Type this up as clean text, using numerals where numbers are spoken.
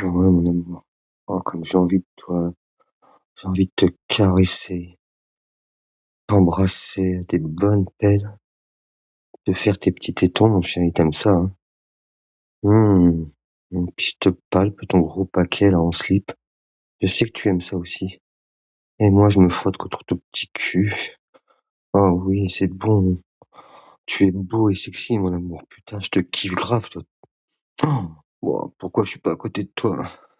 Ah ouais, mon amour. Oh, comme j'ai envie de toi. J'ai envie de te caresser, t'embrasser à tes bonnes pelles, de faire tes petits tétons, mon chéri, t'aimes ça, hein? Mmh. Puis je te palpe ton gros paquet là en slip. Je sais que tu aimes ça aussi. Et moi, je me frotte contre ton petit cul. Oh oui, c'est bon. Tu es beau et sexy, mon amour. Putain, je te kiffe grave, toi. Oh, bon, pourquoi je suis pas à côté de toi?